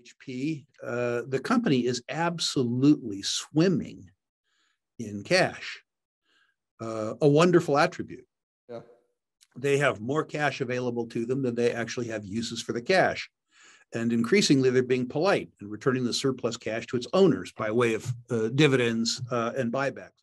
HP, the company is absolutely swimming in cash, a wonderful attribute. Yeah. They have more cash available to them than they actually have uses for the cash. And increasingly, they're being polite and returning the surplus cash to its owners by way of dividends and buybacks.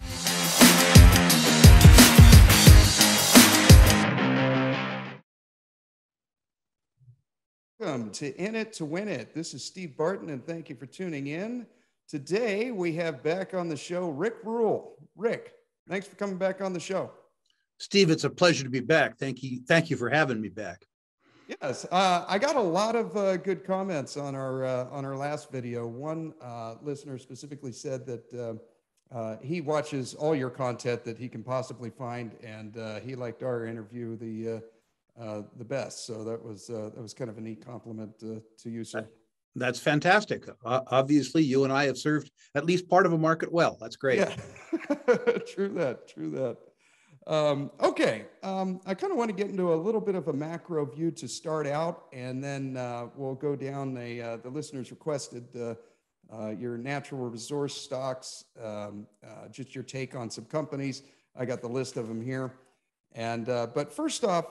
Welcome to In It to Win It. This is Steve Barton, and thank you for tuning in. Today, we have back on the show Rick Rule. Rick, thanks for coming back on the show. Steve, it's a pleasure to be back. Thank you for having me back. Yes, I got a lot of good comments on our last video. One listener specifically said that he watches all your content that he can possibly find, and he liked our interview the best. So that was kind of a neat compliment to you, sir. That's fantastic. Obviously, you and I have served at least part of a market well. That's great. Yeah, true that. Okay, I kind of want to get into a little bit of a macro view to start out, and then we'll go down the listeners requested your natural resource stocks, just your take on some companies. I got the list of them here. And but first off,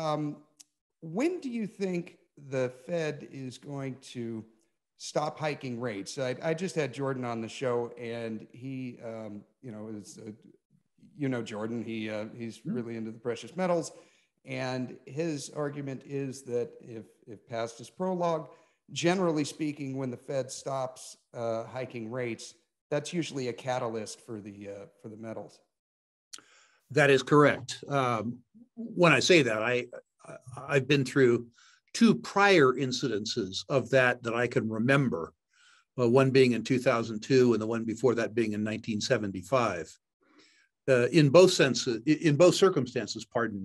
when do you think the Fed is going to stop hiking rates? I just had Jordan on the show, and he, is, Jordan, he's really into the precious metals. And his argument is that if past is prologue, generally speaking, when the Fed stops hiking rates, that's usually a catalyst for the metals. That is correct. When I say that, I've been through two prior incidences of that I can remember, one being in 2002 and the one before that being in 1975. In both circumstances,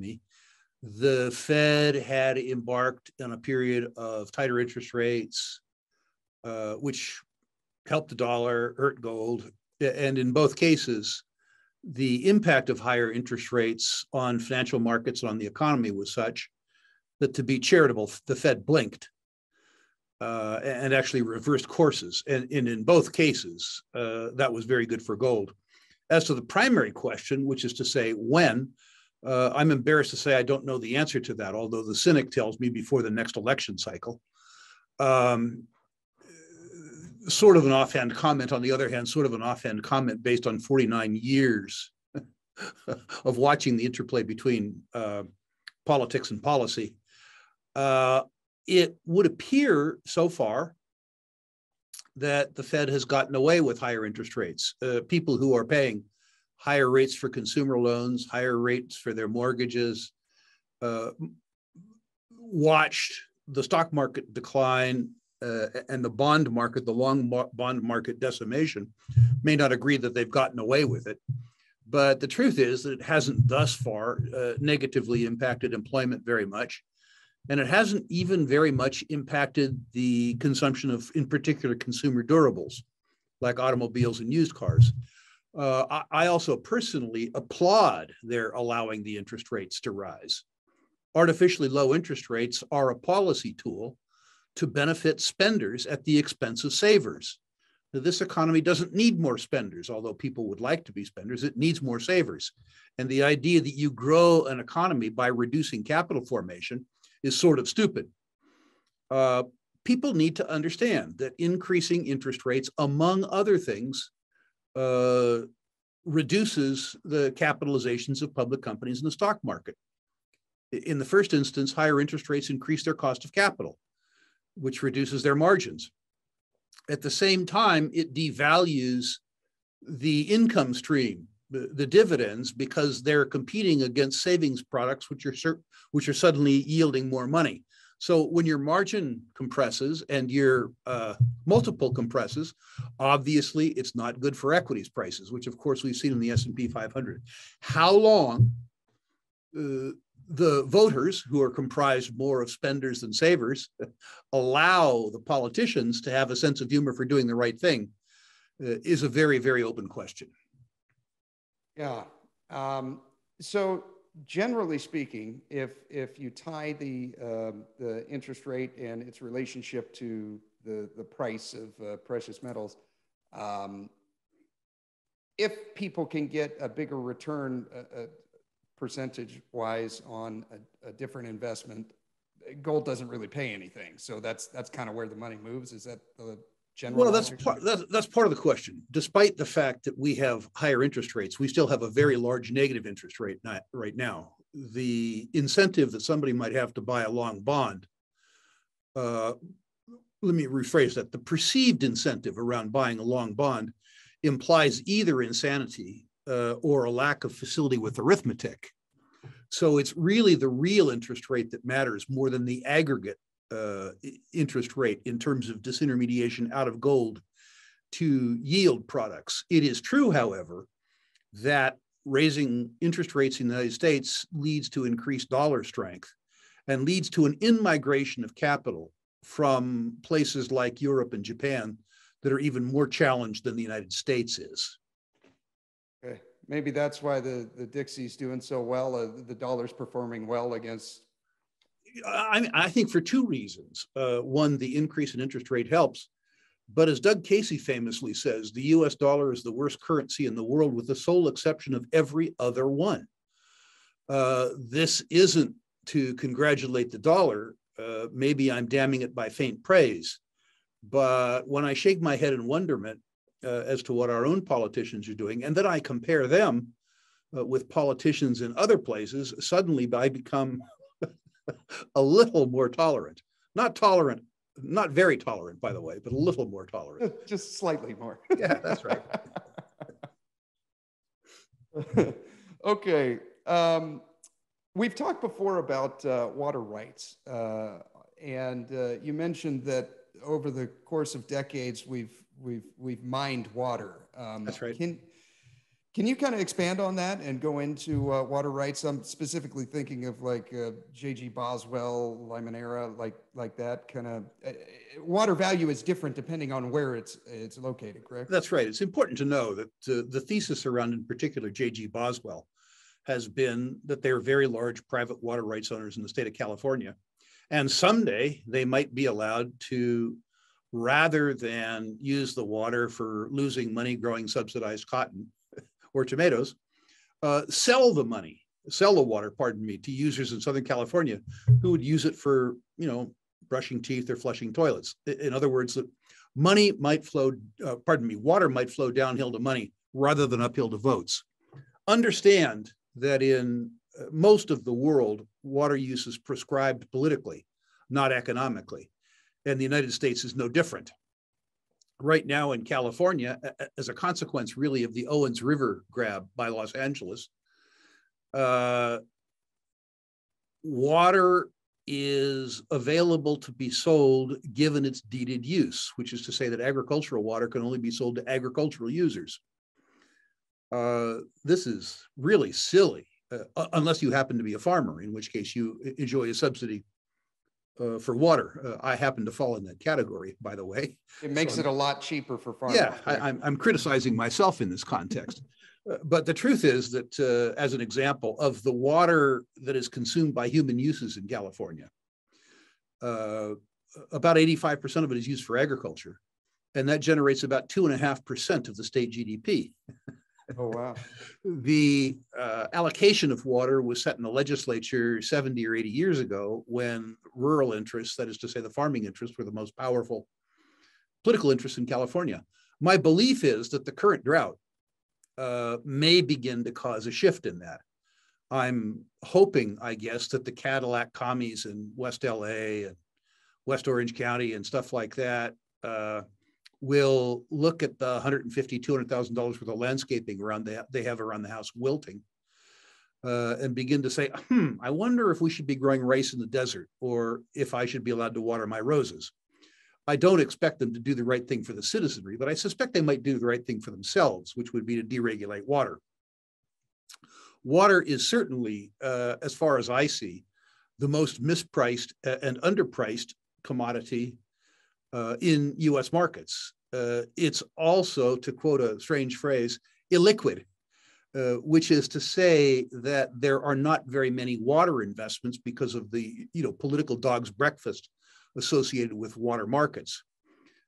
the Fed had embarked on a period of tighter interest rates, which helped the dollar, hurt gold. And in both cases, the impact of higher interest rates on financial markets and on the economy was such that, to be charitable, the Fed blinked and actually reversed courses. And in both cases, that was very good for gold. As to the primary question, which is to say when, I'm embarrassed to say I don't know the answer to that, although the cynic tells me before the next election cycle. Sort of an offhand comment, on the other hand, sort of an offhand comment based on 49 years of watching the interplay between politics and policy. It would appear so far that the Fed has gotten away with higher interest rates. People who are paying higher rates for consumer loans, higher rates for their mortgages, watched the stock market decline and the bond market, the long bond market decimation, may not agree that they've gotten away with it. But the truth is that it hasn't thus far negatively impacted employment very much. And it hasn't even very much impacted the consumption of, in particular, consumer durables, like automobiles and used cars. I also personally applaud their allowing the interest rates to rise. Artificially low interest rates are a policy tool to benefit spenders at the expense of savers. Now, this economy doesn't need more spenders, although people would like to be spenders. It needs more savers. And the idea that you grow an economy by reducing capital formation is sort of stupid. People need to understand that increasing interest rates, among other things, reduces the capitalizations of public companies in the stock market. In the first instance, higher interest rates increase their cost of capital, which reduces their margins. At the same time, it devalues the income stream, the dividends, because they're competing against savings products, which are suddenly yielding more money. So when your margin compresses and your multiple compresses, obviously it's not good for equities prices, which of course we've seen in the S&P 500. How long the voters, who are comprised more of spenders than savers, allow the politicians to have a sense of humor for doing the right thing is a very, very open question. Yeah. So generally speaking, if you tie the interest rate and its relationship to the price of precious metals. If people can get a bigger return percentage-wise on a different investment, gold doesn't really pay anything. So that's kind of where the money moves. Is that the general Well, logic? that's part of the question. Despite the fact that we have higher interest rates, we still have a very large negative interest rate right now. The incentive that somebody might have to buy a long bond, let me rephrase that. The perceived incentive around buying a long bond implies either insanity or a lack of facility with arithmetic. So it's really the real interest rate that matters more than the aggregate interest rate in terms of disintermediation out of gold to yield products. It is true, however, that raising interest rates in the United States leads to increased dollar strength and leads to an in-migration of capital from places like Europe and Japan that are even more challenged than the United States is. Okay. Maybe that's why the Dixie's doing so well. The dollar's performing well against. I think for two reasons. One, the increase in interest rate helps. But as Doug Casey famously says, the US dollar is the worst currency in the world with the sole exception of every other one. This isn't to congratulate the dollar. Maybe I'm damning it by faint praise. But when I shake my head in wonderment as to what our own politicians are doing, and then I compare them with politicians in other places, suddenly I become a little more tolerant. Not very tolerant, by the way, but a little more tolerant. Just slightly more. Yeah, that's right. Okay. We've talked before about water rights. And you mentioned that over the course of decades, we've mined water. That's right. Can you kind of expand on that and go into water rights? I'm specifically thinking of like J.G. Boswell, Limonera, like that kind of. Water value is different depending on where it's located, correct? That's right. It's important to know that the thesis around, in particular, J.G. Boswell, has been that they're very large private water rights owners in the state of California. And someday they might be allowed to, rather than use the water for losing money growing subsidized cotton or tomatoes, sell the water, to users in Southern California who would use it for, brushing teeth or flushing toilets. In other words, that water might flow downhill to money rather than uphill to votes. Understand that in most of the world, water use is prescribed politically, not economically. And the United States is no different. Right now in California, as a consequence really of the Owens River grab by Los Angeles, water is available to be sold given its deeded use, which is to say that agricultural water can only be sold to agricultural users. This is really silly, unless you happen to be a farmer, in which case you enjoy a subsidy for water. I happen to fall in that category, by the way. It makes it a lot cheaper for farmers. Yeah, I'm criticizing myself in this context. But the truth is that, as an example of the water that is consumed by human uses in California, about 85% of it is used for agriculture. And that generates about 2.5% of the state GDP. Oh, wow. The allocation of water was set in the legislature 70 or 80 years ago when rural interests, that is to say the farming interests, were the most powerful political interests in California. My belief is that the current drought may begin to cause a shift in that. I'm hoping, I guess, that the Cadillac commies in West LA and West Orange County and stuff like that will look at the $150,000, $200,000 worth of landscaping they have around the house wilting and begin to say, I wonder if we should be growing rice in the desert or if I should be allowed to water my roses. I don't expect them to do the right thing for the citizenry, but I suspect they might do the right thing for themselves, which would be to deregulate water. Water is certainly, as far as I see, the most mispriced and underpriced commodity in US markets. It's also, to quote a strange phrase, illiquid, which is to say that there are not very many water investments because of the political dog's breakfast associated with water markets.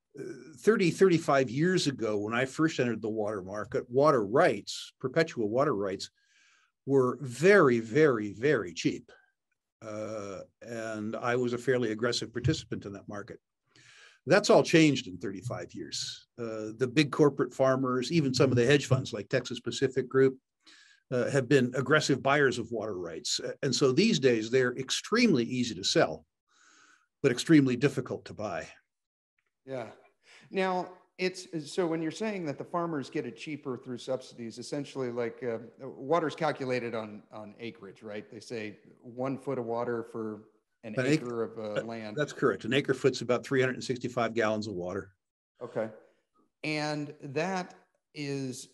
30, 35 years ago, when I first entered the water market, water rights, perpetual water rights, were very, very, very cheap. And I was a fairly aggressive participant in that market. That's all changed in 35 years. The big corporate farmers, even some of the hedge funds like Texas Pacific Group, have been aggressive buyers of water rights. And so these days, they're extremely easy to sell, but extremely difficult to buy. Yeah. Now, so when you're saying that the farmers get it cheaper through subsidies, essentially like water's calculated on acreage, right? They say 1 foot of water for an acre of land. That's correct. An acre foot's about 365 gallons of water. Okay. And that is,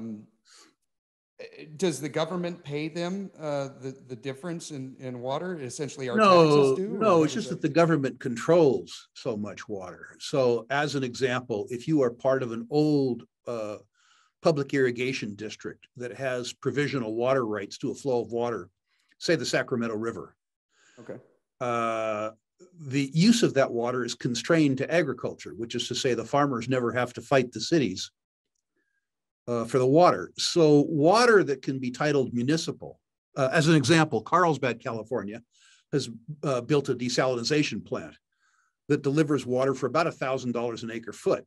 does the government pay them the difference in water? Essentially, our taxes do? No, it's just that the government controls so much water. So as an example, if you are part of an old public irrigation district that has provisional water rights to a flow of water, say the Sacramento River, okay, the use of that water is constrained to agriculture, which is to say the farmers never have to fight the cities for the water. So water that can be titled municipal, as an example, Carlsbad, California, has built a desalination plant that delivers water for about $1,000 an acre foot.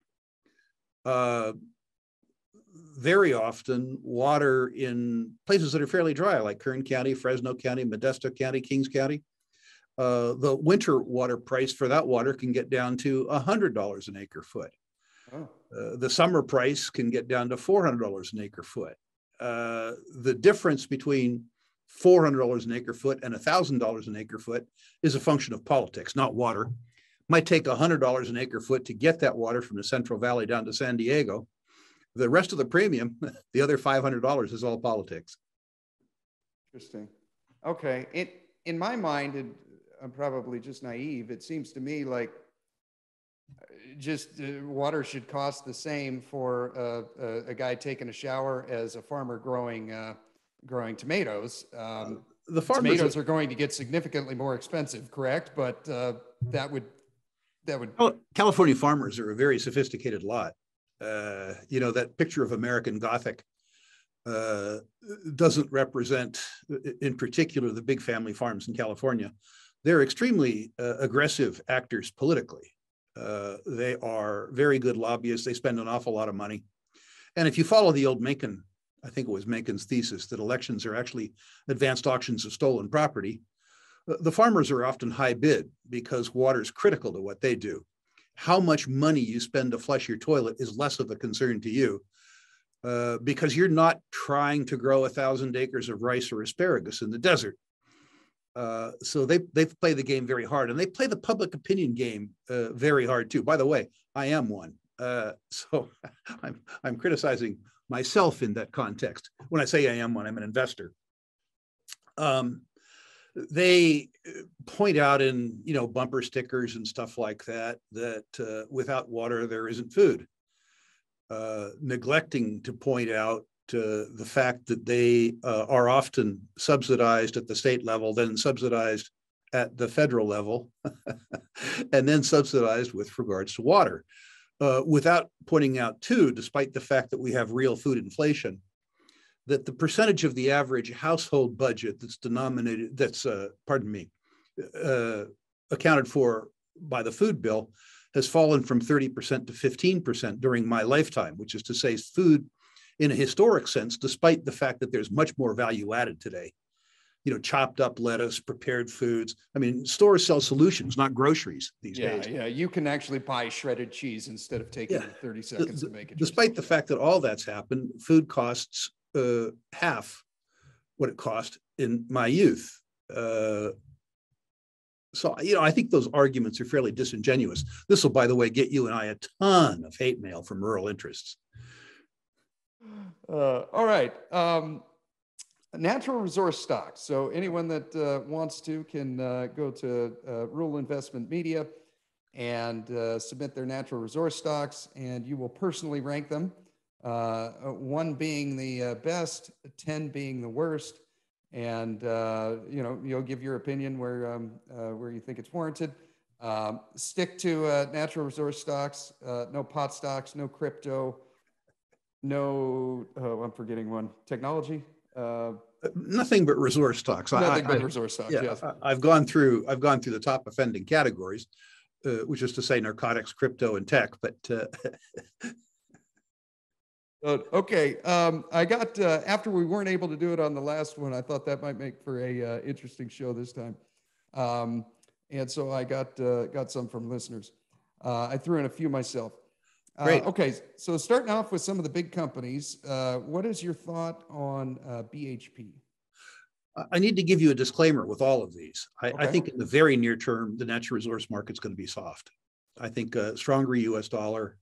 Very often, water in places that are fairly dry, like Kern County, Fresno County, Modesto County, Kings County, the winter water price for that water can get down to $100 an acre foot. Oh. The summer price can get down to $400 an acre foot. The difference between $400 an acre foot and $1,000 an acre foot is a function of politics, not water. It might take $100 an acre foot to get that water from the Central Valley down to San Diego. The rest of the premium, the other $500, is all politics. Interesting. Okay. In my mind, and I'm probably just naive, it seems to me like just water should cost the same for a guy taking a shower as a farmer growing tomatoes. The tomatoes are going to get significantly more expensive, correct? But that would. Well, California farmers are a very sophisticated lot. That picture of American Gothic doesn't represent, in particular, the big family farms in California. They're extremely aggressive actors politically. They are very good lobbyists. They spend an awful lot of money. And if you follow the old Mencken, I think it was Mencken's thesis that elections are actually advanced auctions of stolen property, the farmers are often high bid because water is critical to what they do. How much money you spend to flush your toilet is less of a concern to you because you're not trying to grow 1,000 acres of rice or asparagus in the desert. So they play the game very hard, and they play the public opinion game very hard too. By the way, I am one, so I'm criticizing myself in that context. When I say I am one, I'm an investor. They point out in bumper stickers and stuff like that without water there isn't food, neglecting to point out the fact that they are often subsidized at the state level, then subsidized at the federal level, and then subsidized with regards to water, without pointing out too, despite the fact that we have real food inflation, that the percentage of the average household budget accounted for by the food bill has fallen from 30% to 15% during my lifetime, which is to say food in a historic sense, despite the fact that there's much more value added today. Chopped up lettuce, prepared foods. I mean, stores sell solutions, not groceries these days. Yeah, you can actually buy shredded cheese instead of taking 30 seconds to make it. Despite the fact that all that's happened, food costs half what it cost in my youth. So, I think those arguments are fairly disingenuous. This will, by the way, get you and I a ton of hate mail from rural interests. All right. Natural resource stocks. So anyone that wants to can go to Rural Investment Media and submit their natural resource stocks, and you will personally rank them. 1 being the best, 10 being the worst, and you'll give your opinion where you think it's warranted. Stick to natural resource stocks, no pot stocks, no crypto, no, oh, I'm forgetting one, technology. Nothing but resource stocks. Nothing but resource stocks, yeah, yes. I've gone through the top offending categories, which is to say narcotics, crypto, and tech. But okay, I got after we weren't able to do it on the last one, I thought that might make for a interesting show this time, and so I got some from listeners. I threw in a few myself. great. Okay, so starting off with some of the big companies, what is your thought on BHP? I need to give you a disclaimer with all of these. I Okay. think in the very near term, the natural resource market's going to be soft. I think a stronger U.S. dollar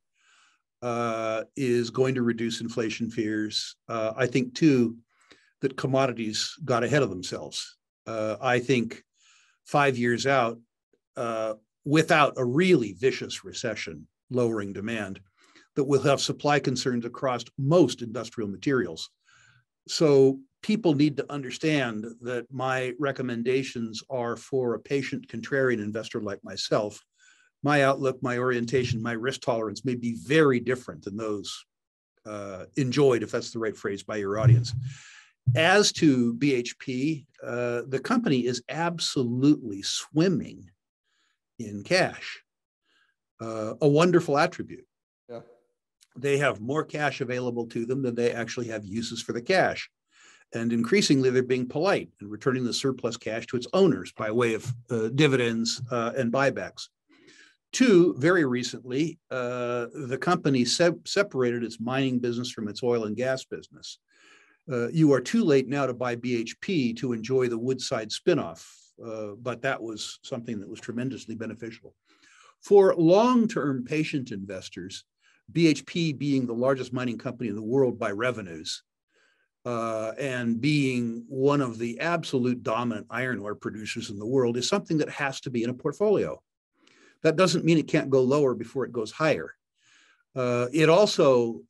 is going to reduce inflation fears. I think, too, that commodities got ahead of themselves. I think 5 years out, without a really vicious recession lowering demand, that we'll have supply concerns across most industrial materials. So people need to understand that my recommendations are for a patient contrarian investor like myself. My outlook, my orientation, my risk tolerance may be very different than those enjoyed, if that's the right phrase, by your audience. As to BHP, the company is absolutely swimming in cash, a wonderful attribute. Yeah. They have more cash available to them than they actually have uses for the cash. And increasingly, they're being polite and returning the surplus cash to its owners by way of dividends and buybacks. Two, very recently, the company separated its mining business from its oil and gas business. You are too late now to buy BHP to enjoy the Woodside spinoff, but that was something that was tremendously beneficial. For long-term patient investors, BHP being the largest mining company in the world by revenues, and being one of the absolute dominant iron ore producers in the world, is something that has to be in a portfolio. That doesn't mean it can't go lower before it goes higher. It also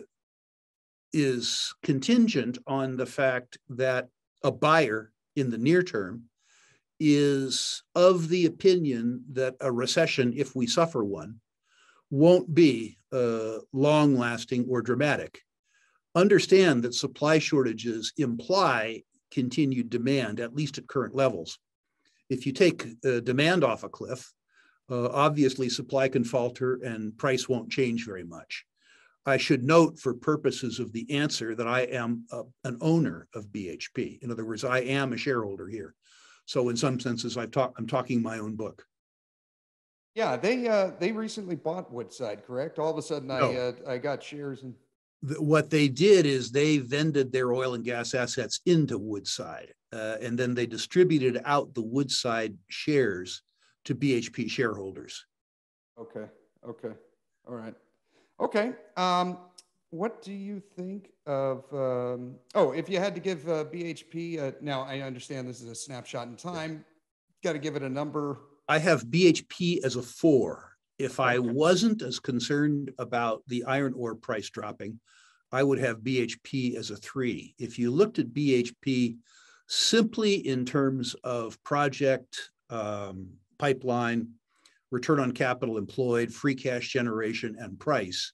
is contingent on the fact that a buyer in the near term is of the opinion that a recession, if we suffer one, won't be long-lasting or dramatic. Understand that supply shortages imply continued demand, at least at current levels. If you take demand off a cliff, obviously supply can falter and price won't change very much. I should note for purposes of the answer that I am an owner of BHP. In other words, I am a shareholder here. So in some senses, I'm talking my own book. Yeah, they recently bought Woodside, correct? All of a sudden, I got shares in. What they did is they vended their oil and gas assets into Woodside, and then they distributed out the Woodside shares to BHP shareholders. Okay. All right. Okay. What do you think of? If you had to give BHP, now I understand this is a snapshot in time. Got to give it a number. I have BHP as a 4. If I wasn't as concerned about the iron ore price dropping, I would have BHP as a 3. If you looked at BHP simply in terms of project, pipeline, return on capital employed, free cash generation, and price,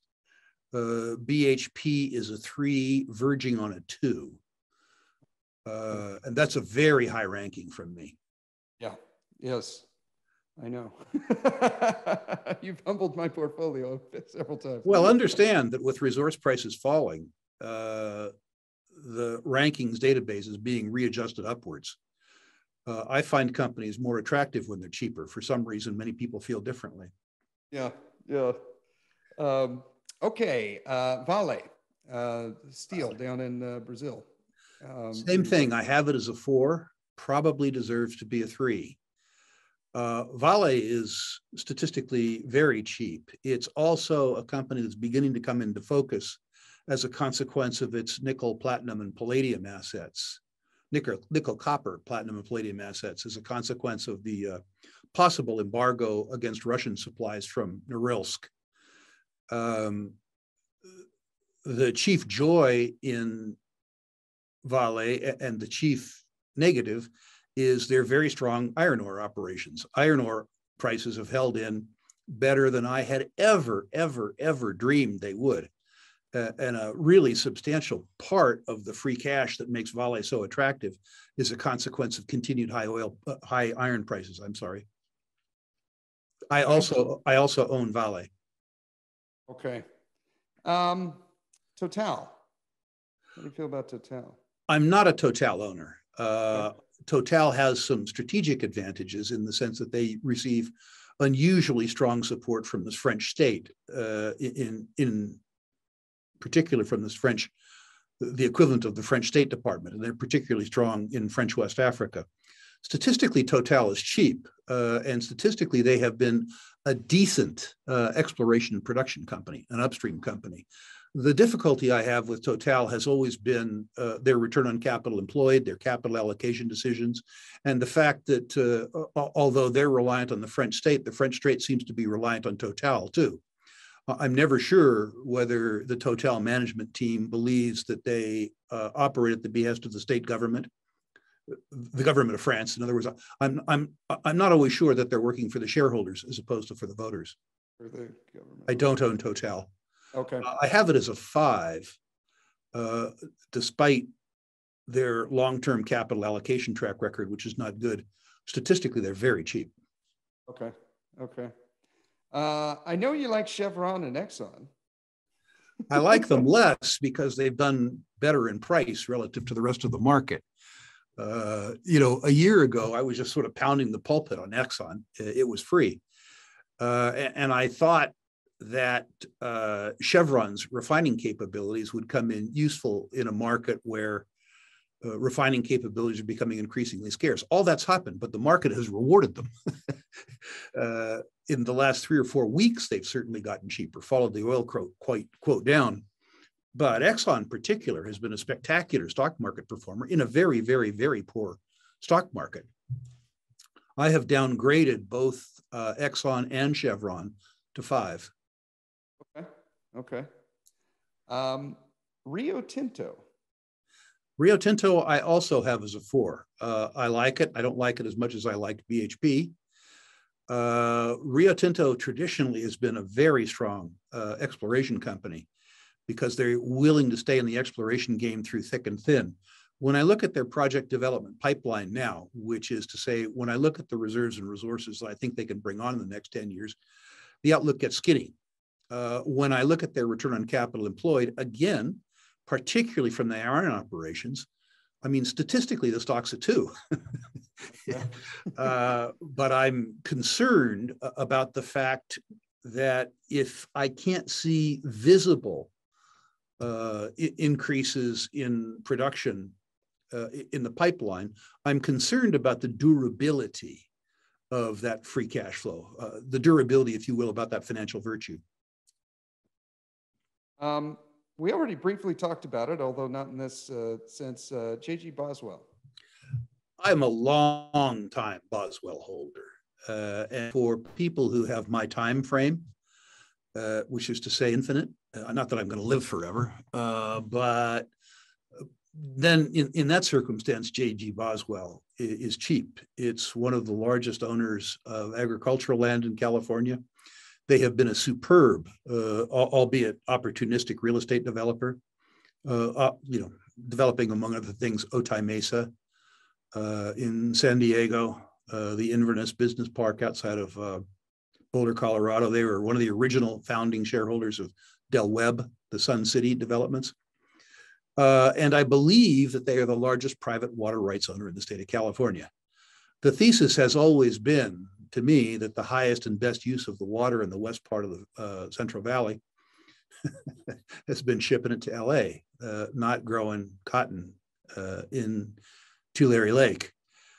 BHP is a 3 verging on a 2. And that's a very high ranking from me. Yeah. Yes. I know. You've humbled my portfolio several times. Well, understand that with resource prices falling, the rankings database is being readjusted upwards. I find companies more attractive when they're cheaper. For some reason, many people feel differently. Yeah. Okay. Vale, steel down in Brazil. Same thing. I have it as a 4, probably deserves to be a 3. Vale is statistically very cheap. It's also a company that's beginning to come into focus as a consequence of its nickel, platinum, and palladium assets. Nickel, copper, platinum, and palladium assets as a consequence of the possible embargo against Russian supplies from Norilsk. The chief joy in Vale and the chief negative is their very strong iron ore operations. Iron ore prices have held in better than I had ever dreamed they would. And a really substantial part of the free cash that makes Vale so attractive is a consequence of continued high iron prices. I'm sorry. I also own Vale. Okay. Total. How do you feel about Total? I'm not a Total owner. Okay. Total has some strategic advantages in the sense that they receive unusually strong support from the French state, in particular from this the equivalent of the French State Department, and they're particularly strong in French West Africa. Statistically, Total is cheap, and statistically, they have been a decent exploration and production company, an upstream company. The difficulty I have with Total has always been their return on capital employed, their capital allocation decisions, and the fact that although they're reliant on the French state seems to be reliant on Total too. I'm never sure whether the Total management team believes that they operate at the behest of the state government, the government of France. In other words, I'm not always sure that they're working for the shareholders as opposed to for the voters. For the government. I don't own Total. Okay. I have it as a 5, despite their long-term capital allocation track record, which is not good. Statistically, they're very cheap. Okay. Okay. I know you like Chevron and Exxon. I like them less because they've done better in price relative to the rest of the market. A year ago, I was just sort of pounding the pulpit on Exxon. It was free. And I thought that Chevron's refining capabilities would come in useful in a market where refining capabilities are becoming increasingly scarce. All that's happened, but the market has rewarded them. In the last 3 or 4 weeks, they've certainly gotten cheaper, followed the oil quote down. But Exxon in particular has been a spectacular stock market performer in a very, very, very poor stock market. I have downgraded both Exxon and Chevron to 5. Okay. Rio Tinto. Rio Tinto, I also have as a 4. I like it. I don't like it as much as I liked BHP. Rio Tinto traditionally has been a very strong exploration company because they're willing to stay in the exploration game through thick and thin. When I look at their project development pipeline now, which is to say, when I look at the reserves and resources that I think they can bring on in the next 10 years, the outlook gets skinny. When I look at their return on capital employed, again, particularly from the iron operations, I mean, statistically, the stock's a 2. But I'm concerned about the fact that if I can't see visible increases in production in the pipeline, I'm concerned about the durability of that free cash flow, the durability, if you will, about that financial virtue. We already briefly talked about it, although not in this sense. J.G. Boswell. I'm a long time Boswell holder. And for people who have my time frame, which is to say infinite, not that I'm going to live forever, but then in that circumstance, J.G. Boswell is cheap. It's one of the largest owners of agricultural land in California. They have been a superb, albeit opportunistic real estate developer, developing, among other things, Otay Mesa in San Diego, the Inverness Business Park outside of Boulder, Colorado. They were one of the original founding shareholders of Del Webb, the Sun City developments. And I believe that they are the largest private water rights owner in the state of California. The thesis has always been, to me, that the highest and best use of the water in the west part of the Central Valley has been shipping it to LA, not growing cotton in Tulare Lake.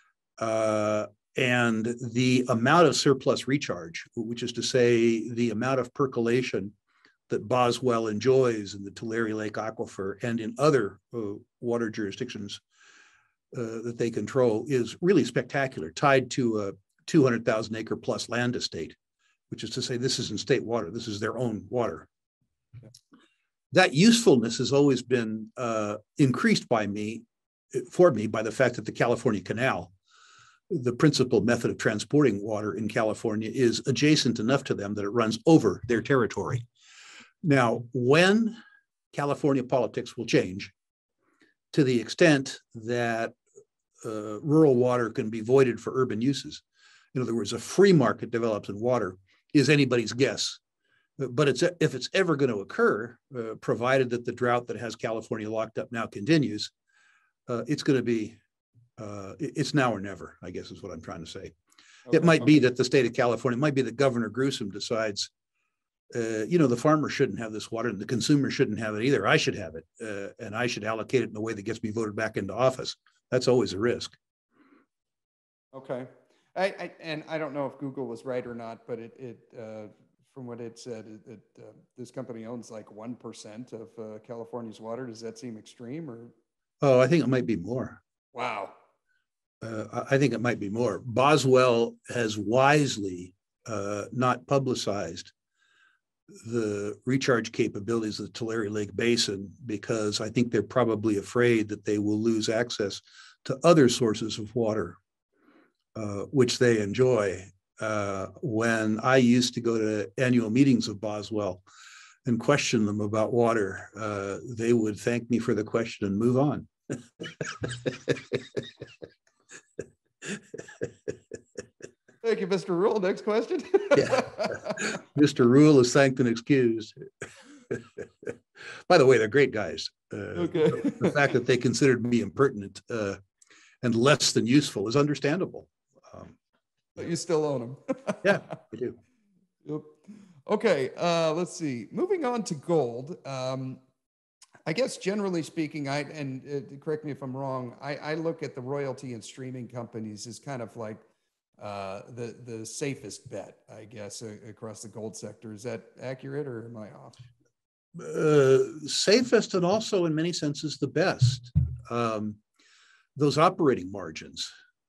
And the amount of surplus recharge, which is to say the amount of percolation that Boswell enjoys in the Tulare Lake aquifer and in other water jurisdictions that they control, is really spectacular, tied to a 200,000 acre plus land estate, which is to say this isn't state water, this is their own water. That usefulness has always been increased for me by the fact that the California Canal the principal method of transporting water in California is adjacent enough to them that it runs over their territory. Now, when California politics will change to the extent that rural water can be voided for urban uses, in other words, a free market develops in water, is anybody's guess. But if it's ever going to occur, provided that the drought that has California locked up now continues, it's going to be, it's now or never, I guess is what I'm trying to say. Okay. It might be that the state of California, it might be that Governor Newsom decides, the farmer shouldn't have this water and the consumer shouldn't have it either. I should have it, and I should allocate it in a way that gets me voted back into office. That's always a risk. Okay. And I don't know if Google was right or not, but it from what it said, this company owns like 1% of California's water. Does that seem extreme, or? Oh, I think it might be more. Wow. I think it might be more. Boswell has wisely not publicized the recharge capabilities of the Tulare Lake Basin, because I think they're probably afraid that they will lose access to other sources of water, which they enjoy. When I used to go to annual meetings of Boswell and question them about water, they would thank me for the question and move on. Thank you, Mr. Rule. Next question. Yeah. Mr. Rule is thanked and excused. By the way, they're great guys. Okay. The fact that they considered me impertinent and less than useful is understandable. But you still own them. Yeah, I do. Yep. Okay, let's see. Moving on to gold. I guess generally speaking, correct me if I'm wrong, I look at the royalty and streaming companies as kind of like the safest bet, I guess, across the gold sector. Is that accurate, or am I off? Safest, and also in many senses the best. Those operating margins,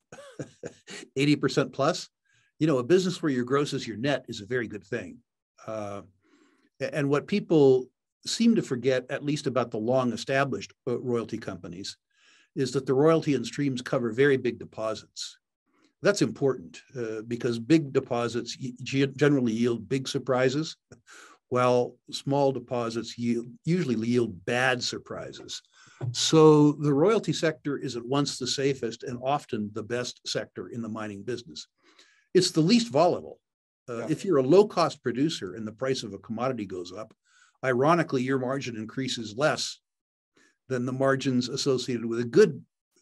80% plus, a business where your gross is your net is a very good thing. And what people seem to forget, at least about the long established royalty companies, is that the royalty and streams cover very big deposits. That's important because big deposits generally yield big surprises, while small deposits usually yield bad surprises. So the royalty sector is at once the safest and often the best sector in the mining business. It's the least volatile. If you're a low-cost producer and the price of a commodity goes up, ironically, your margin increases less than the margins associated with a good,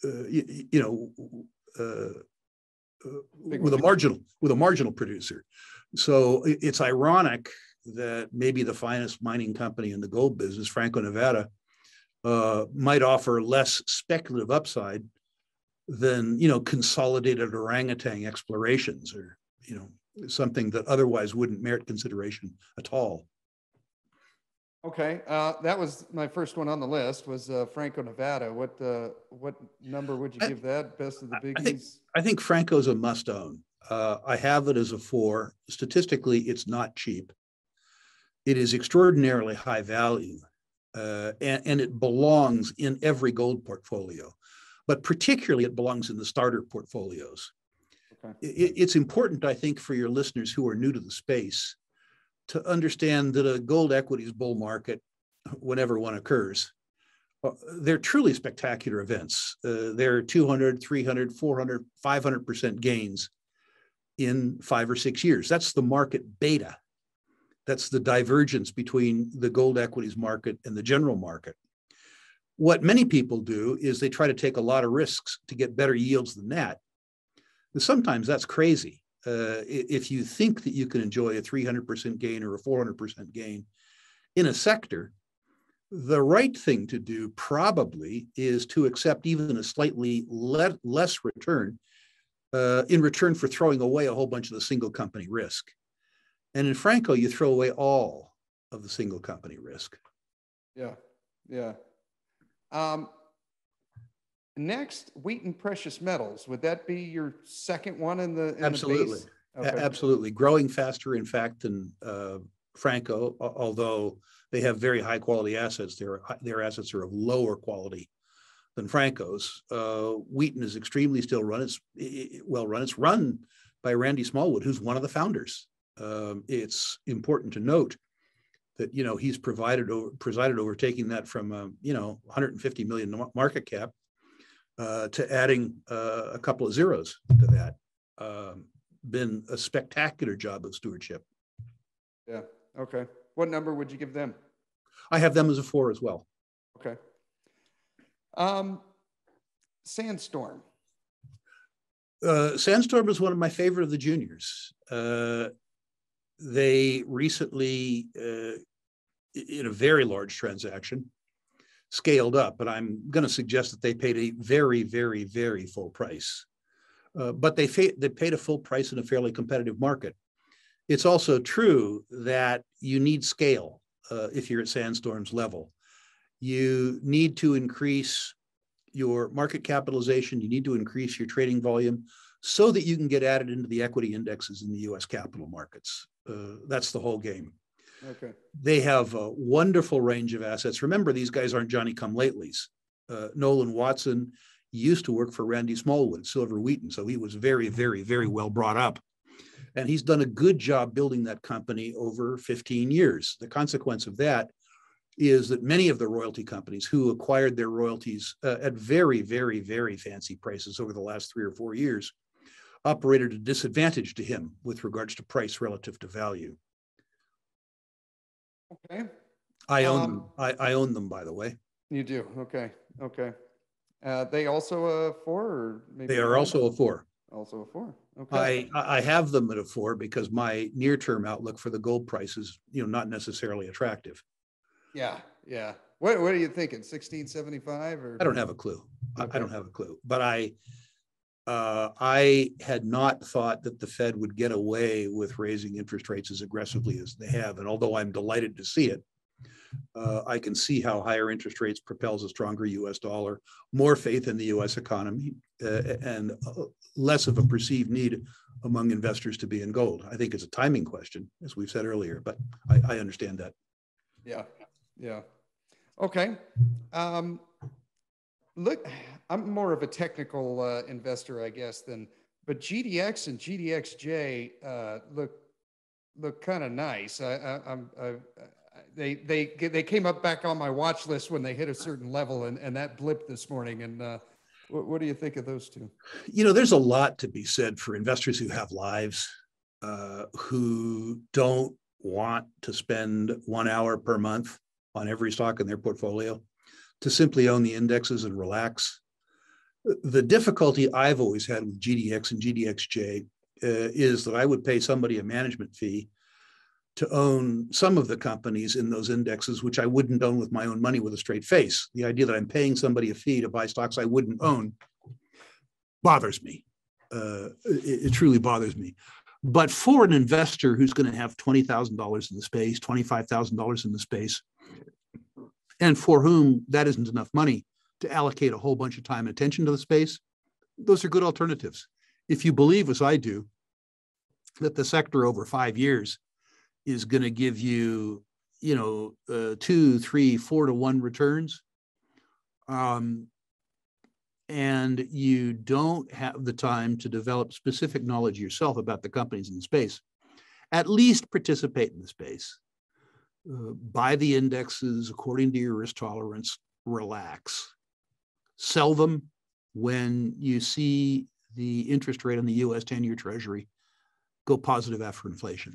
with a marginal producer. So it's ironic that maybe the finest mining company in the gold business, Franco-Nevada, might offer less speculative upside than consolidated orangutan explorations, or something that otherwise wouldn't merit consideration at all. Okay, that was my first one on the list, was Franco-Nevada. What number would you give that? Best of the biggies? I think Franco's a must own. I have it as a 4. Statistically, it's not cheap. It is extraordinarily high value, and it belongs in every gold portfolio, but particularly it belongs in the starter portfolios. Okay. It's important, I think, for your listeners who are new to the space to understand that a gold equities bull market, whenever one occurs, they're truly spectacular events. They're 200, 300, 400, 500% gains in 5 or 6 years. That's the market beta. That's the divergence between the gold equities market and the general market. What many people do is they try to take a lot of risks to get better yields than that. And sometimes that's crazy. If you think that you can enjoy a 300% gain or a 400% gain in a sector, the right thing to do probably is to accept even a slightly less return in return for throwing away a whole bunch of the single company risk. And in Franco, you throw away all of the single company risk. Yeah, yeah. Next, Wheaton Precious Metals. Would that be your second one in the Absolutely. The base? Okay. Absolutely. Growing faster, in fact, than Franco, although they have very high quality assets. Their assets are of lower quality than Franco's. Wheaton is extremely still run. It's well run. It's run by Randy Smallwood, who's one of the founders. It's important to note that, you know, he's presided over taking that from, you know, 150 million market cap to adding a couple of zeros to that. Been a spectacular job of stewardship. Yeah. Okay. What number would you give them? I have them as a 4 as well. Okay. Sandstorm. Sandstorm is one of my favorite of the juniors. They recently, in a very large transaction, scaled up, but I'm going to suggest that they paid a very, very, very full price. But they paid a full price in a fairly competitive market. It's also true that you need scale if you're at Sandstorm's level. You need to increase your market capitalization. You need to increase your trading volume so that you can get added into the equity indexes in the US capital markets. That's the whole game. Okay. They have a wonderful range of assets. Remember, these guys aren't Johnny-come-latelys. Nolan Watson used to work for Randy Smallwood, Silver Wheaton, so he was very, very, very well brought up. And he's done a good job building that company over 15 years. The consequence of that is that many of the royalty companies who acquired their royalties at very, very, very fancy prices over the last 3 or 4 years operated at a disadvantage to him with regards to price relative to value. Okay. I own them. I own them, by the way. You do. Okay. Okay. They also a 4, or maybe they are also a 4. Also a 4. Okay. I have them at a 4 because my near-term outlook for the gold price is, you know, not necessarily attractive. Yeah. Yeah. What are you thinking? 1675 or? I don't have a clue. Okay. I don't have a clue. But I had not thought that the Fed would get away with raising interest rates as aggressively as they have. And although I'm delighted to see it, I can see how higher interest rates propels a stronger US dollar, more faith in the US economy, and less of a perceived need among investors to be in gold. I think it's a timing question, as we've said earlier, but I understand that. Yeah. Yeah. Okay. Look, I'm more of a technical investor, I guess, but GDX and GDXJ look kind of nice. They came up back on my watch list when they hit a certain level, and that blipped this morning. And what do you think of those two? You know, there's a lot to be said for investors who have lives, who don't want to spend 1 hour per month on every stock in their portfolio, to simply own the indexes and relax. The difficulty I've always had with GDX and GDXJ is that I would pay somebody a management fee to own some of the companies in those indexes, which I wouldn't own with my own money with a straight face. The idea that I'm paying somebody a fee to buy stocks I wouldn't own bothers me. It truly bothers me. But for an investor who's going to have $20,000 in the space, $25,000 in the space, and for whom that isn't enough money to allocate a whole bunch of time and attention to the space, those are good alternatives. If you believe, as I do, that the sector over 5 years is going to give you, 2, 3, 4 to 1 returns, and you don't have the time to develop specific knowledge yourself about the companies in the space, at least participate in the space. Buy the indexes according to your risk tolerance, relax. Sell them when you see the interest rate on the US 10-year Treasury go positive after inflation.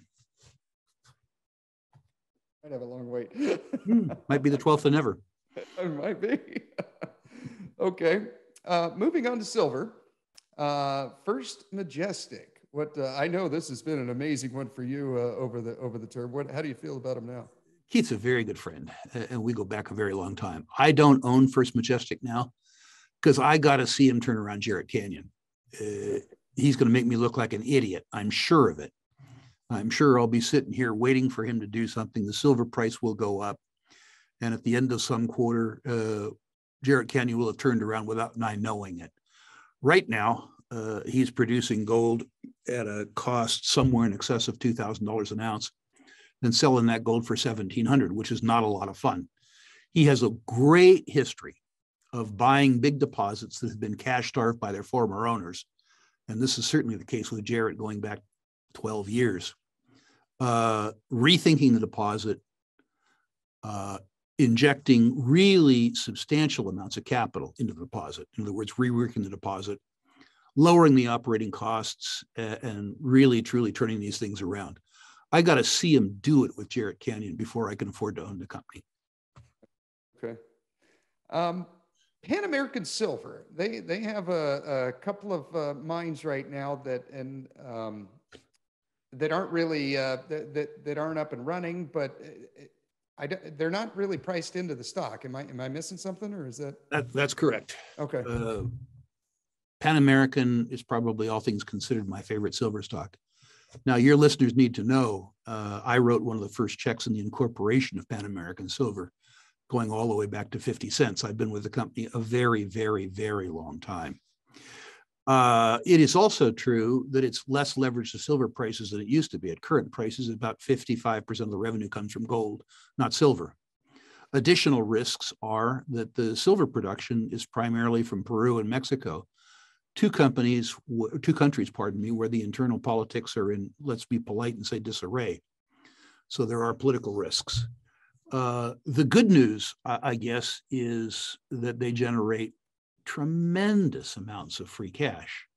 I'd have a long wait. Might be the 12th and ever. It might be. Okay. Moving on to silver. First Majestic. I know this has been an amazing one for you over the term. How do you feel about him now? Keith's a very good friend, and we go back a very long time. I don't own First Majestic now because I got to see him turn around Jarrett Canyon. He's going to make me look like an idiot. I'm sure of it. I'm sure I'll be sitting here waiting for him to do something. The silver price will go up. And at the end of some quarter, Jarrett Canyon will have turned around without my knowing it. Right now, he's producing gold at a cost somewhere in excess of $2,000 an ounce and selling that gold for $1,700, which is not a lot of fun. He has a great history of buying big deposits that have been cash starved by their former owners, and this is certainly the case with Jarrett going back 12 years, rethinking the deposit, injecting really substantial amounts of capital into the deposit. In other words, reworking the deposit, lowering the operating costs, and really, truly turning these things around. I got to see him do it with Jarrett Canyon before I can afford to own the company. Okay. Pan American Silver, they have a couple of mines right now that aren't really that aren't up and running, but they're not really priced into the stock. Am I missing something, or is that's correct? Okay. Pan American is probably, all things considered, my favorite silver stock. Now, your listeners need to know, I wrote one of the first checks in the incorporation of Pan American Silver, going all the way back to 50 cents. I've been with the company a very, very, very long time. It is also true that it's less leveraged to silver prices than it used to be. At current prices, about 55% of the revenue comes from gold, not silver. Additional risks are that the silver production is primarily from Peru and Mexico, two countries, where the internal politics are in, let's be polite and say, disarray. So there are political risks. The good news, I guess, is that they generate tremendous amounts of free cash.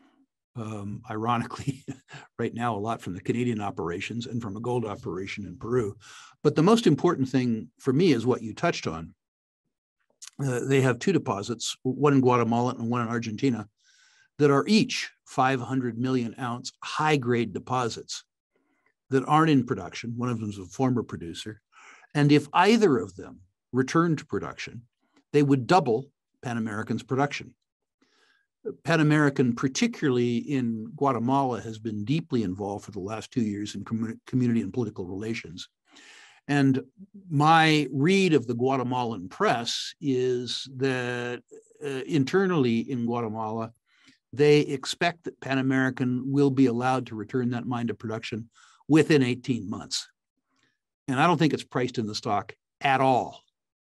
Ironically, right now, a lot from the Canadian operations and from a gold operation in Peru. But the most important thing for me is what you touched on. They have two deposits, one in Guatemala and one in Argentina, that are each 500 million ounce high-grade deposits that aren't in production. One of them is a former producer. And if either of them returned to production, they would double Pan American's production. Pan American, particularly in Guatemala, has been deeply involved for the last 2 years in community and political relations. And my read of the Guatemalan press is that internally in Guatemala, they expect that Pan American will be allowed to return that mine to production within 18 months. And I don't think it's priced in the stock at all.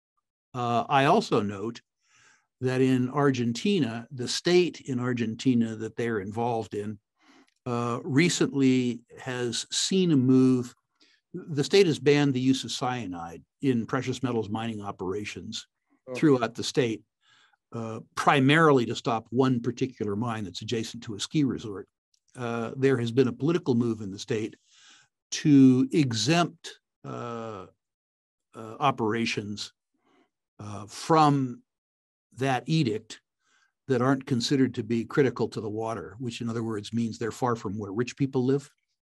I also note that in Argentina, the state in Argentina that they're involved in recently has seen a move. The state has banned the use of cyanide in precious metals mining operations throughout the state, primarily to stop one particular mine that's adjacent to a ski resort. There has been a political move in the state to exempt operations from that edict that aren't considered to be critical to the water, which in other words means they're far from where rich people live.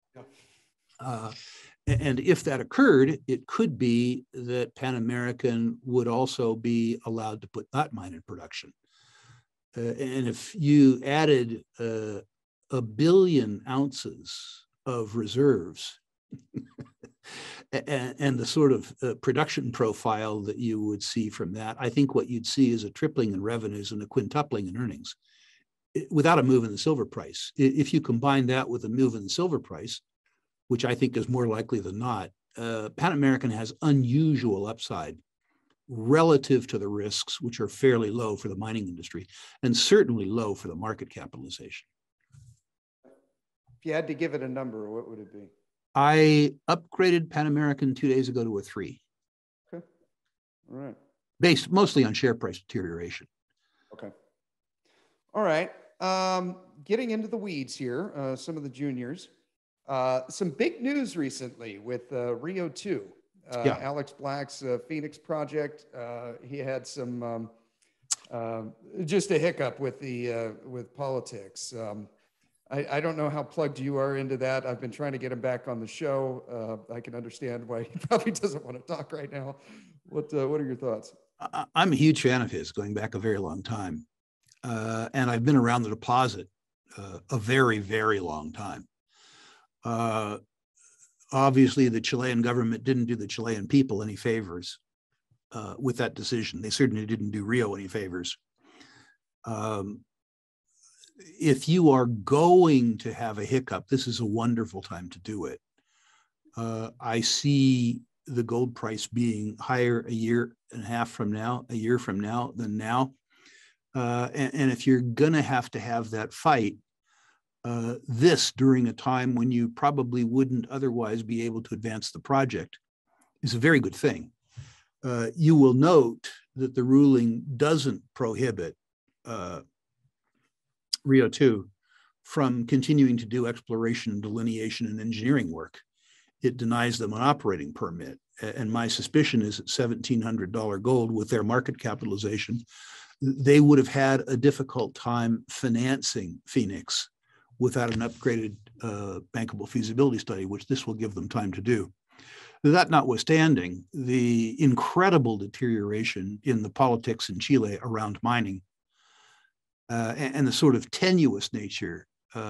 And if that occurred, it could be that Pan American would also be allowed to put that mine in production. And if you added 1 billion ounces of reserves and the sort of production profile that you would see from that, I think what you'd see is a tripling in revenues and a quintupling in earnings without a move in the silver price. If you combine that with a move in the silver price, which I think is more likely than not, Pan American has unusual upside relative to the risks, which are fairly low for the mining industry and certainly low for the market capitalization. If you had to give it a number, what would it be? I upgraded Pan American 2 days ago to a 3. Okay. All right. Based mostly on share price deterioration. Okay. All right. Getting into the weeds here, some of the juniors. Some big news recently with Rio 2. Alex Black's Phoenix project. He had some just a hiccup with the with politics. I don't know how plugged you are into that. I've been trying to get him back on the show. I can understand why he probably doesn't want to talk right now. What are your thoughts? I'm a huge fan of his, going back a very long time. And I've been around the deposit a very, very long time. Obviously, the Chilean government didn't do the Chilean people any favors with that decision. They certainly didn't do Rio any favors. If you are going to have a hiccup, this is a wonderful time to do it. I see the gold price being higher a year and a half from now, a year from now than now. And if you're going to have that fight, this during a time when you probably wouldn't otherwise be able to advance the project is a very good thing. You will note that the ruling doesn't prohibit Rio 2 from continuing to do exploration, delineation, and engineering work. It denies them an operating permit. And my suspicion is at $1,700 gold with their market capitalization, they would have had a difficult time financing Phoenix without an upgraded bankable feasibility study, which this will give them time to do. That notwithstanding, the incredible deterioration in the politics in Chile around mining and the sort of tenuous nature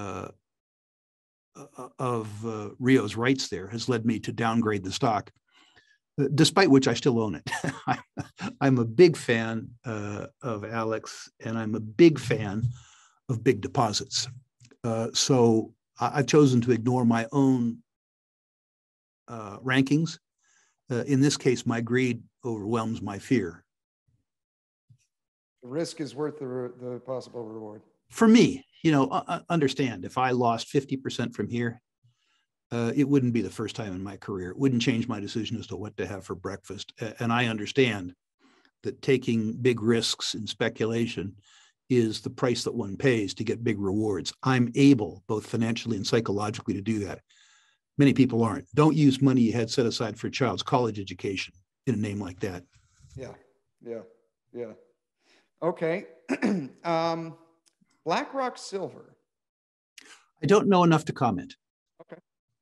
of Rio's rights there has led me to downgrade the stock, despite which I still own it. I'm a big fan of Alex, and I'm a big fan of big deposits. So I've chosen to ignore my own rankings. In this case, my greed overwhelms my fear. The risk is worth the possible reward. For me, understand, if I lost 50% from here, it wouldn't be the first time in my career. It wouldn't change my decision as to what to have for breakfast. And I understand that taking big risks in speculation is the price that one pays to get big rewards. I'm able, both financially and psychologically, to do that. Many people aren't. Don't use money you had set aside for a child's college education in a name like that. Yeah. Okay. BlackRock Silver. I don't know enough to comment. Okay.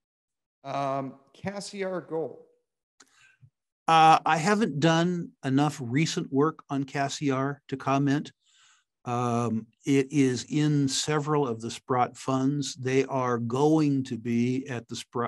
Cassiar Gold. I haven't done enough recent work on Cassiar to comment. It is in several of the Sprott funds. They are going to be at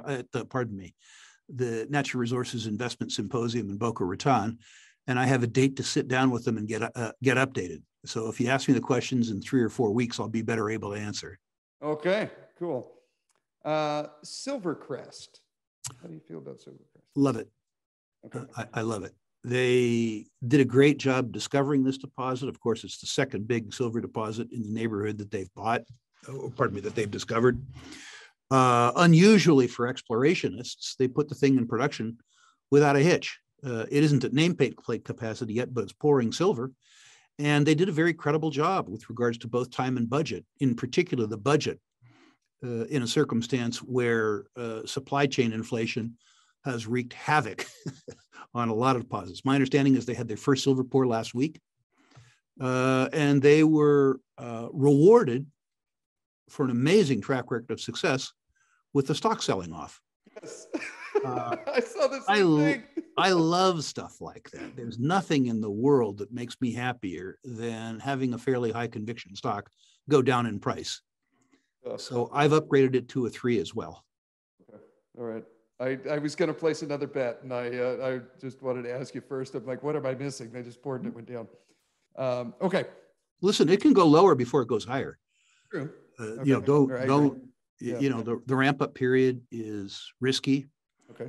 the Natural Resources Investment Symposium in Boca Raton, and I have a date to sit down with them and get updated. So if you ask me the questions in 3 or 4 weeks, I'll be better able to answer. Okay, cool. Silvercrest. How do you feel about Silvercrest? Love it. Okay. I love it. They did a great job discovering this deposit. Of course, it's the second big silver deposit in the neighborhood that they've that they've discovered. Unusually for explorationists, they put the thing in production without a hitch. It isn't at nameplate capacity yet, but it's pouring silver. And they did a very credible job with regards to both time and budget, in particular the budget, in a circumstance where supply chain inflation has wreaked havoc on a lot of deposits. My understanding is they had their first silver pour last week, and they were rewarded for an amazing track record of success with the stock selling off. Yes. I saw this thing. I love stuff like that. There's nothing in the world that makes me happier than having a fairly high conviction stock go down in price. So I've upgraded it to a 3 as well. Okay. All right. I was going to place another bet, and I just wanted to ask you first. I'm like, what am I missing? They just poured and it went down. Okay. Listen, it can go lower before it goes higher. True. Okay. The ramp up period is risky. Okay.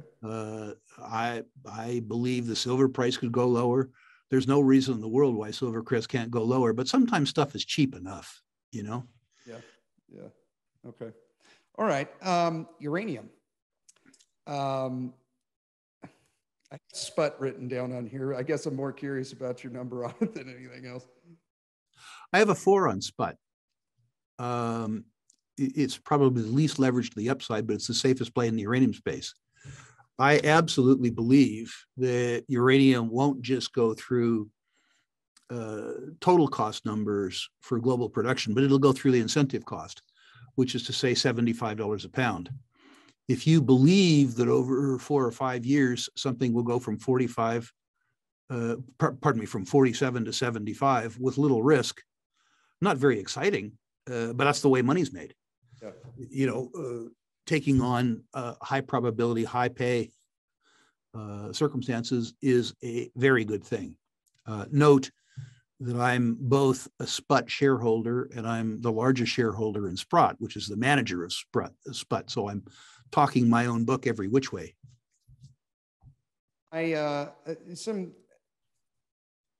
I believe the silver price could go lower. There's no reason in the world why Silvercrest can't go lower, but sometimes stuff is cheap enough, Yeah. Okay. All right. Uranium. I have SPUT written down on here. I guess I'm more curious about your number on it than anything else. I have a 4 on SPUT. It's probably the least leveraged to the upside, but it's the safest play in the uranium space. I absolutely believe that uranium won't just go through total cost numbers for global production, but it'll go through the incentive cost, which is to say $75 a pound. If you believe that over 4 or 5 years, something will go from from 47 to 75 with little risk, not very exciting, but that's the way money's made. Yeah. Taking on high probability, high pay circumstances is a very good thing. Note that I'm both a SPUT shareholder and I'm the largest shareholder in Sprott, which is the manager of SPUT. So I'm talking my own book every which way.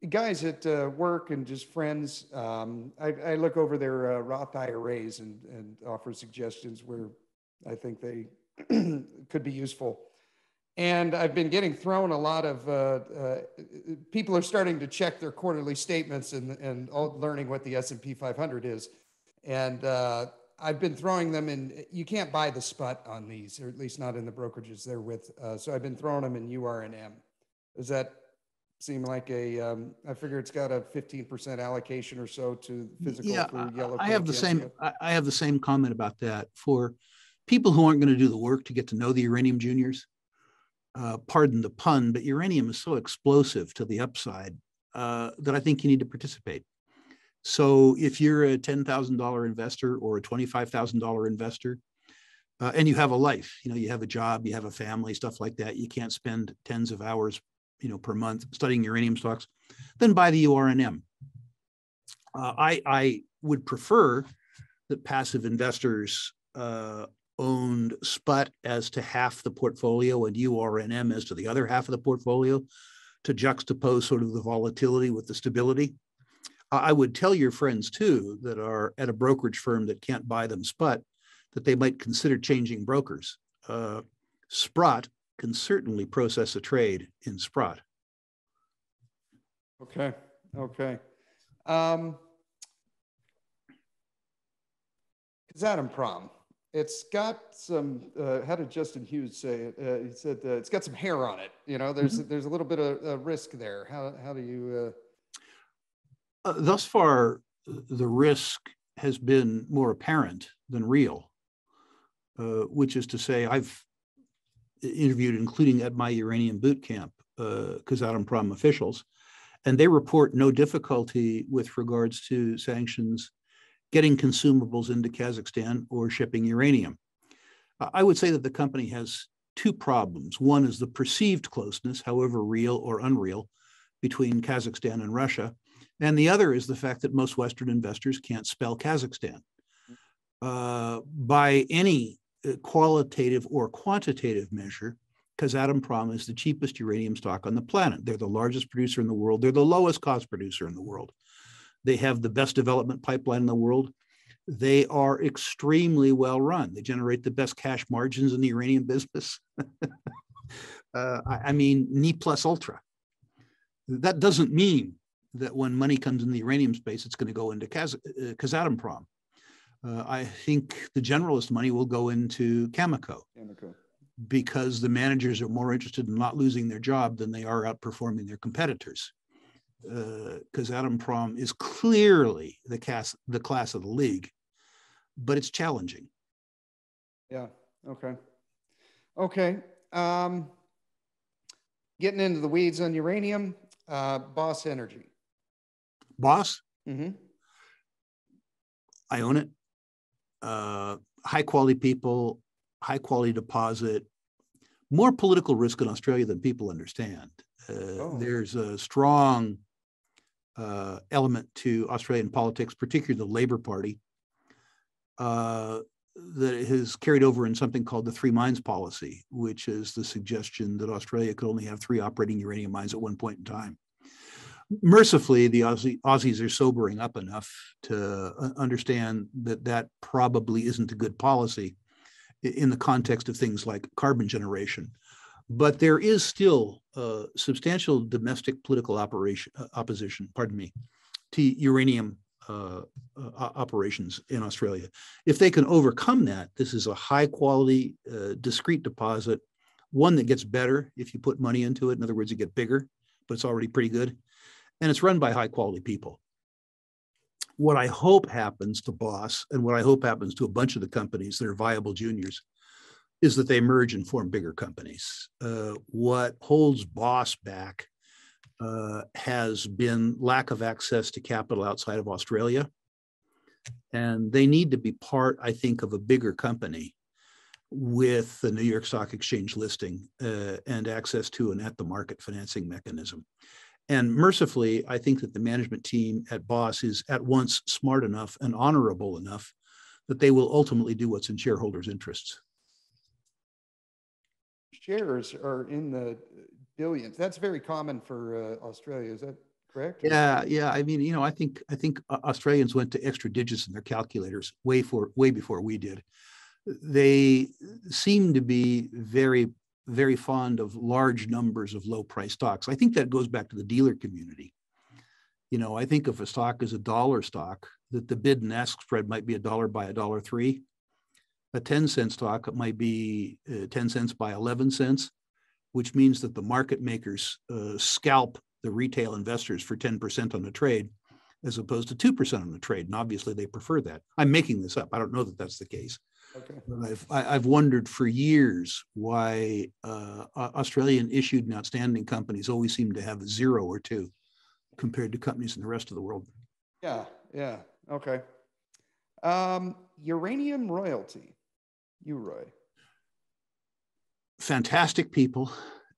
guys at work and just friends, I look over their Roth IRAs and offer suggestions where I think they could be useful. And I've been getting thrown a lot of people are starting to check their quarterly statements and learning what the S&P 500 is. And I've been throwing them in. You can't buy the SPUT on these, or at least not in the brokerages they're with. So I've been throwing them in URNM. Does that seem like a? I figure it's got a 15% allocation or so to physical for yellow. I have the same. I have the same comment about that. For people who aren't going to do the work to get to know the uranium juniors, pardon the pun, but uranium is so explosive to the upside that I think you need to participate. So if you're a $10,000 investor or a $25,000 investor, and you have a life, you have a job, you have a family, stuff like that, you can't spend tens of hours, per month studying uranium stocks, then buy the URNM. I would prefer that passive investors owned SPUT as to half the portfolio and URNM as to the other half of the portfolio, to juxtapose sort of the volatility with the stability. I would tell your friends too that are at a brokerage firm that can't buy them SPUT that they might consider changing brokers. Sprott can certainly process a trade in Sprott. Okay. Kazatomprom. It's got some, how did Justin Hughes say it? He said it's got some hair on it. There's a little bit of risk there. How do you? Thus far, the risk has been more apparent than real, which is to say I've interviewed, including at my uranium boot camp, Kazatomprom officials, and they report no difficulty with regards to sanctions getting consumables into Kazakhstan or shipping uranium. I would say that the company has two problems. One is the perceived closeness, however real or unreal, between Kazakhstan and Russia. And the other is the fact that most Western investors can't spell Kazakhstan. By any qualitative or quantitative measure, Kazatomprom is the cheapest uranium stock on the planet. They're the largest producer in the world. They're the lowest cost producer in the world. They have the best development pipeline in the world. They are extremely well run. They generate the best cash margins in the uranium business. I mean, ne plus ultra. That doesn't mean that when money comes in the uranium space, it's going to go into Kazatomprom. I think the generalist money will go into Cameco, because the managers are more interested in not losing their job than they are outperforming their competitors. Kazatomprom is clearly the class of the league, but it's challenging. Yeah. Okay. Getting into the weeds on uranium, Boss Energy. Boss? Mm-hmm. I own it. High quality people, high quality deposit, more political risk in Australia than people understand. There's a strong element to Australian politics, particularly the Labor Party, that has carried over in something called the three mines policy, which is the suggestion that Australia could only have 3 operating uranium mines at one point in time. Mercifully, the Aussies are sobering up enough to understand that that probably isn't a good policy in the context of things like carbon generation. But there is still substantial domestic political opposition, to uranium operations in Australia. If they can overcome that, this is a high quality, discrete deposit, one that gets better if you put money into it. In other words, you get bigger, but it's already pretty good. And it's run by high quality people. What I hope happens to Boss, and what I hope happens to a bunch of the companies that are viable juniors, is that they merge and form bigger companies. What holds Boss back has been lack of access to capital outside of Australia. And they need to be part, I think, of a bigger company with the New York Stock Exchange listing and access to an at-the-market financing mechanism. And mercifully, I think that the management team at Boss is at once smart enough and honorable enough that they will ultimately do what's in shareholders' interests. Shares are in the billions. That's very common for Australia. Is that correct? Yeah. I mean, I think Australians went to extra digits in their calculators way before we did. They seem to be very, very fond of large numbers of low price stocks. I think that goes back to the dealer community. I think if a stock is a dollar stock, that the bid and ask spread might be $1 by $1.03. A 10-cent stock, it might be 10 cents by 11 cents, which means that the market makers scalp the retail investors for 10% on the trade, as opposed to 2% on the trade. And obviously they prefer that. I'm making this up. I don't know that that's the case. Okay. But I've wondered for years why Australian issued and outstanding companies always seem to have a 0 or 2 compared to companies in the rest of the world. Yeah. Okay. Uranium Royalty. You, Roy. Fantastic people.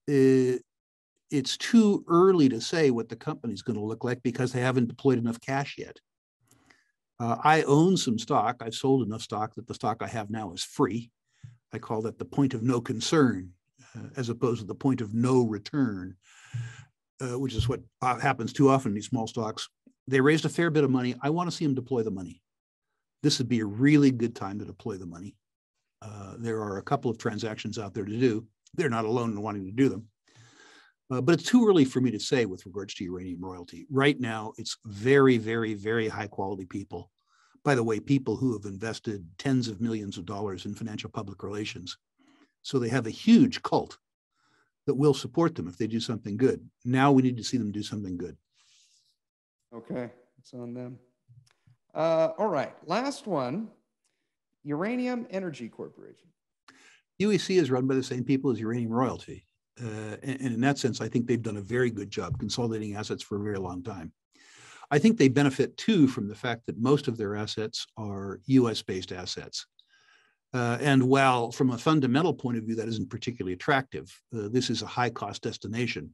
It's too early to say what the company's going to look like because they haven't deployed enough cash yet. I own some stock. I've sold enough stock that the stock I have now is free. I call that the point of no concern, as opposed to the point of no return, which is what happens too often in these small stocks. They raised a fair bit of money. I want to see them deploy the money. This would be a really good time to deploy the money. There are a couple of transactions out there to do. They're not alone in wanting to do them. But it's too early for me to say with regards to Uranium Royalty. Right now, it's very, very, very high quality people. By the way, people who have invested tens of millions of dollars in financial public relations. So they have a huge cult that will support them if they do something good. Now we need to see them do something good. Okay, it's on them. All right, last one, Uranium Energy Corporation. UEC is run by the same people as Uranium Royalty. And in that sense, I think they've done a very good job consolidating assets for a very long time. I think they benefit too from the fact that most of their assets are US-based assets. And while from a fundamental point of view, that isn't particularly attractive, this is a high-cost destination.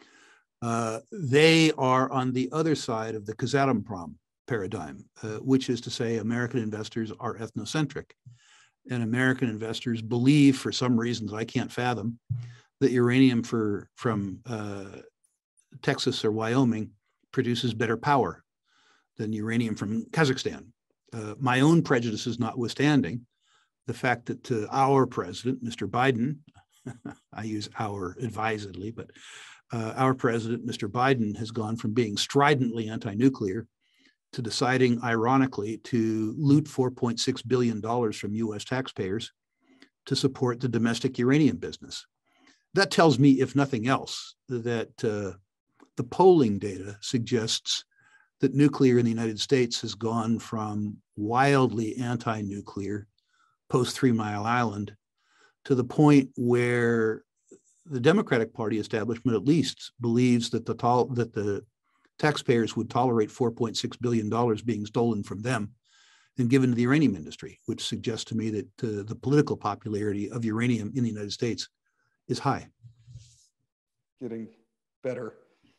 They are on the other side of the Kazatomprom paradigm, which is to say American investors are ethnocentric. And American investors believe, for some reasons I can't fathom, that uranium from Texas or Wyoming produces better power than uranium from Kazakhstan. My own prejudices notwithstanding, the fact that our president, Mr. Biden, I use our advisedly, but our president, Mr. Biden, has gone from being stridently anti-nuclear to deciding, ironically, to loot $4.6 billion from US taxpayers to support the domestic uranium business. That tells me, if nothing else, that the polling data suggests that nuclear in the United States has gone from wildly anti-nuclear post 3 Mile Island to the point where the Democratic Party establishment at least believes that the taxpayers would tolerate $4.6 billion being stolen from them and given to the uranium industry, which suggests to me that the political popularity of uranium in the United States is high. Getting better.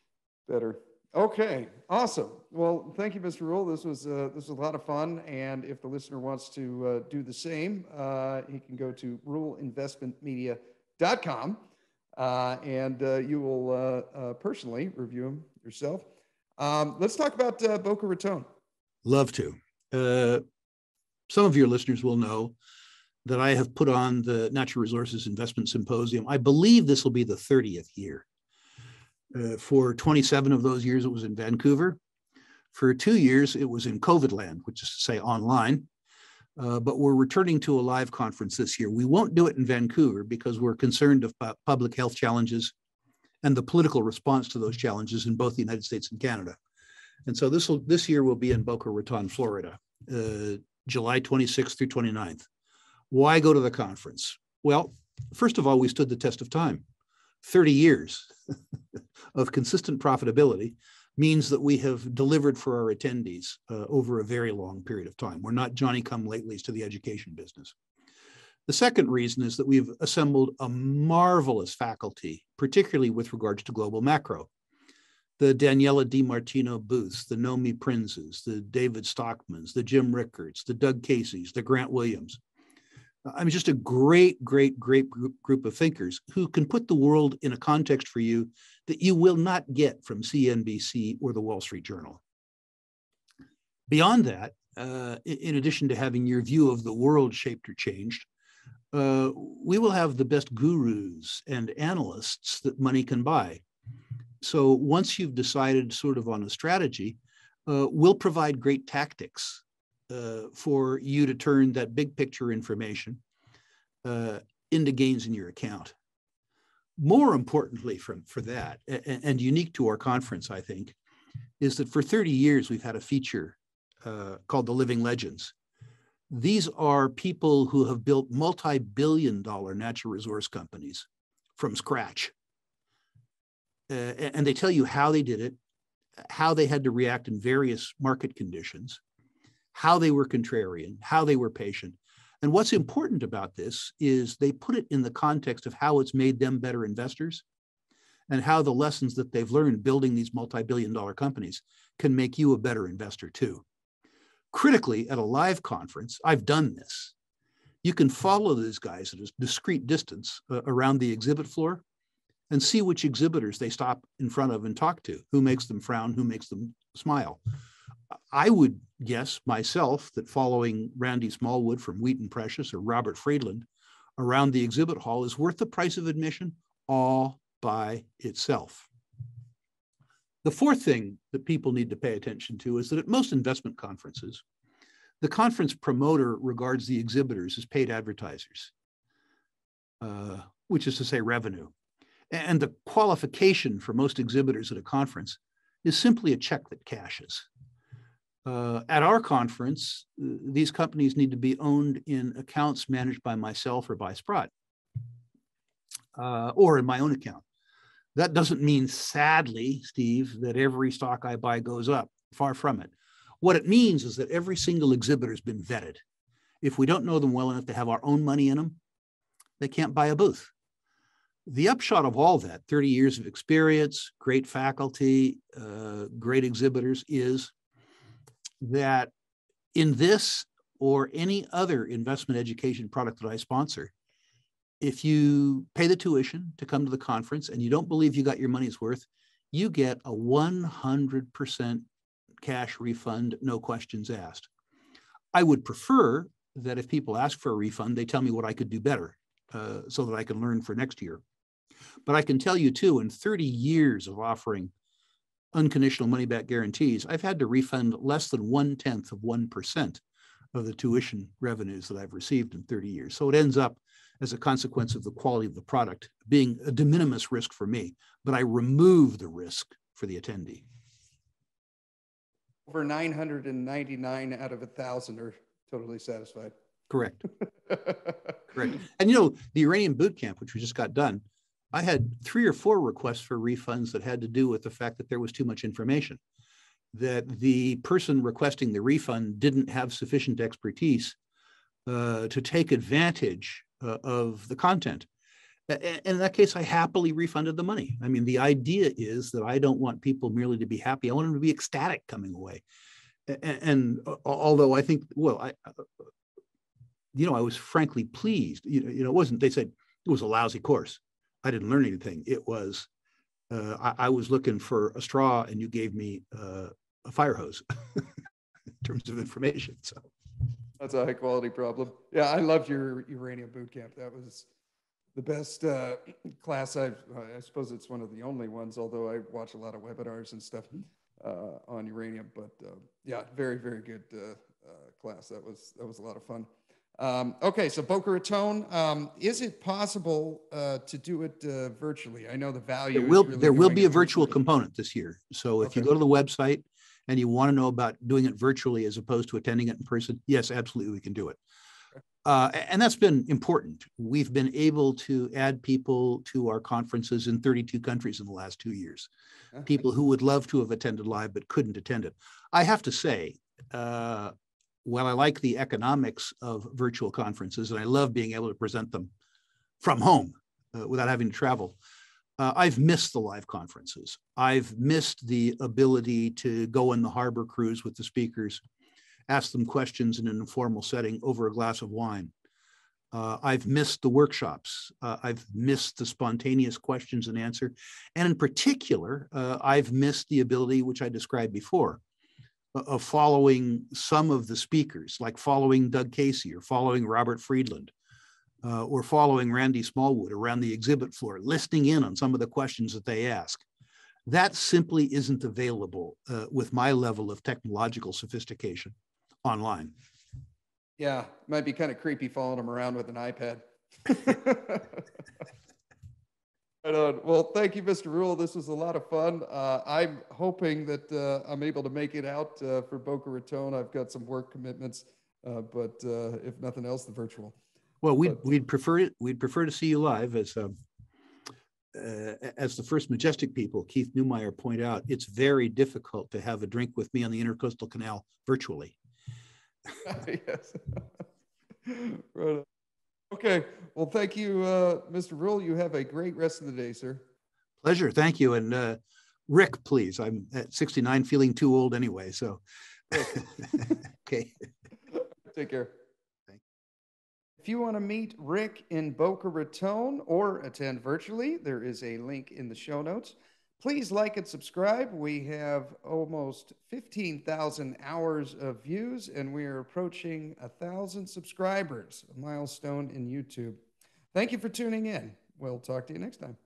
Okay, awesome. Well, thank you, Mr. Rule. This was a lot of fun. And if the listener wants to do the same, he can go to ruleinvestmentmedia.com and you will personally review him yourself. Let's talk about Boca Raton. Love to. Some of your listeners will know that I have put on the Natural Resources Investment Symposium. I believe this will be the 30th year. For 27 of those years, it was in Vancouver. For 2 years, it was in COVID land, which is to say online. But we're returning to a live conference this year. We won't do it in Vancouver because we're concerned about public health challenges and the political response to those challenges in both the United States and Canada. And so this year will be in Boca Raton, Florida, July 26th through 29th. Why go to the conference? Well, first of all, we stood the test of time. 30 years of consistent profitability means that we have delivered for our attendees over a very long period of time. We're not Johnny-come-latelys to the education business. The second reason is that we've assembled a marvelous faculty, particularly with regards to global macro. The Daniela DiMartino Booths, the Nomi Prinzes, the David Stockmans, the Jim Rickards, the Doug Caseys, the Grant Williams. I mean, just a great group of thinkers who can put the world in a context for you that you will not get from CNBC or the Wall Street Journal. Beyond that, in addition to having your view of the world shaped or changed, we will have the best gurus and analysts that money can buy. So once you've decided sort of on a strategy, we'll provide great tactics for you to turn that big picture information into gains in your account. More importantly for that, and unique to our conference, I think, is that for 30 years, we've had a feature called the Living Legends. These are people who have built multi-billion-dollar natural resource companies from scratch. And they tell you how they did it, how they had to react in various market conditions, how they were contrarian, how they were patient. And what's important about this is they put it in the context of how it's made them better investors and how the lessons that they've learned building these multi-billion-dollar companies can make you a better investor too. Critically, at a live conference, I've done this. You can follow these guys at a discrete distance around the exhibit floor and see which exhibitors they stop in front of and talk to, who makes them frown, who makes them smile. I would guess myself that following Randy Smallwood from Wheaton Precious or Robert Friedland around the exhibit hall is worth the price of admission all by itself. The fourth thing that people need to pay attention to is that at most investment conferences, the conference promoter regards the exhibitors as paid advertisers, which is to say revenue. And the qualification for most exhibitors at a conference is simply a check that cashes. At our conference, these companies need to be owned in accounts managed by myself or by Sprott, or in my own account. That doesn't mean, sadly, Steve, that every stock I buy goes up. Far from it. What it means is that every single exhibitor has been vetted. If we don't know them well enough to have our own money in them, they can't buy a booth. The upshot of all that, 30 years of experience, great faculty, great exhibitors, is that in this or any other investment education product that I sponsor, if you pay the tuition to come to the conference and you don't believe you got your money's worth, you get a 100% cash refund, no questions asked. I would prefer that if people ask for a refund, they tell me what I could do better so that I can learn for next year. But I can tell you too, in 30 years of offering unconditional money-back guarantees, I've had to refund less than 0.1% of the tuition revenues that I've received in 30 years. So it ends up as a consequence of the quality of the product being a de minimis risk for me, but I remove the risk for the attendee. Over 999 out of 1,000 are totally satisfied. Correct. Correct. And you know, the Uranium Boot Camp, which we just got done, I had 3 or 4 requests for refunds that had to do with the fact that there was too much information, that the person requesting the refund didn't have sufficient expertise to take advantage of the content. And in that case, I happily refunded the money. I mean, the idea is that I don't want people merely to be happy. I want them to be ecstatic coming away. And although I think, well, I was frankly pleased. It wasn't, they said it was a lousy course. I didn't learn anything. It was, I was looking for a straw and you gave me a fire hose in terms of information. So that's a high quality problem. Yeah, I loved your Uranium Boot Camp. That was the best class I suppose it's one of the only ones, although I watch a lot of webinars and stuff on uranium. But yeah, very, very good class. That was a lot of fun. Okay, so Boca Raton, is it possible to do it virtually? I know the value there will be a virtual component this year. So if you go to the website and you want to know about doing it virtually as opposed to attending it in person, yes, absolutely, we can do it. And that's been important. We've been able to add people to our conferences in 32 countries in the last 2 years. People who would love to have attended live but couldn't attend it. I have to say, while I like the economics of virtual conferences, and I love being able to present them from home without having to travel, I've missed the live conferences. I've missed the ability to go on the harbor cruise with the speakers, ask them questions in an informal setting over a glass of wine. I've missed the workshops. I've missed the spontaneous questions and answer. And in particular, I've missed the ability, which I described before, of following some of the speakers, like following Doug Casey or following Robert Friedland, or following Randy Smallwood around the exhibit floor, listening in on some of the questions that they ask. That simply isn't available with my level of technological sophistication online. Yeah, it might be kind of creepy following them around with an iPad. Right on. Well, thank you, Mr. Rule. This was a lot of fun. I'm hoping that I'm able to make it out for Boca Raton. I've got some work commitments, but if nothing else, the virtual. Well, we'd prefer it. We'd prefer to see you live, as the First Majestic people, Keith Neumeyer, point out. It's very difficult to have a drink with me on the Intercoastal Canal virtually. Yes. Right. Okay. Well, thank you, Mr. Rule. You have a great rest of the day, sir. Pleasure. Thank you. And Rick, please. I'm at 69, feeling too old anyway. So, okay. Take care. If you want to meet Rick in Boca Raton or attend virtually, there is a link in the show notes. Please like and subscribe. We have almost 15,000 hours of views, and we are approaching 1,000 subscribers, a milestone in YouTube. Thank you for tuning in. We'll talk to you next time.